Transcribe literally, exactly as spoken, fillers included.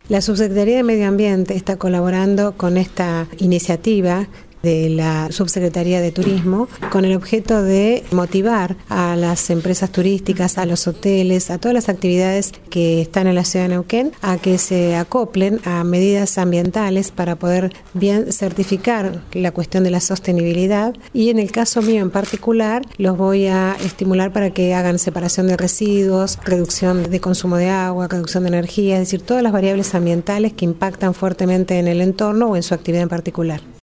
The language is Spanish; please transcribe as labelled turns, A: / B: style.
A: La Subsecretaría de Medio Ambiente está colaborando con esta iniciativa de la Subsecretaría de Turismo con el objeto de motivar a las empresas turísticas, a los hoteles, a todas las actividades que están en la ciudad de Neuquén a que se acoplen a medidas ambientales para poder bien certificar la cuestión de la sostenibilidad, y en el caso mío en particular los voy a estimular para que hagan separación de residuos, reducción de consumo de agua, reducción de energía, es decir, todas las variables ambientales que impactan fuertemente en el entorno o en su actividad en particular.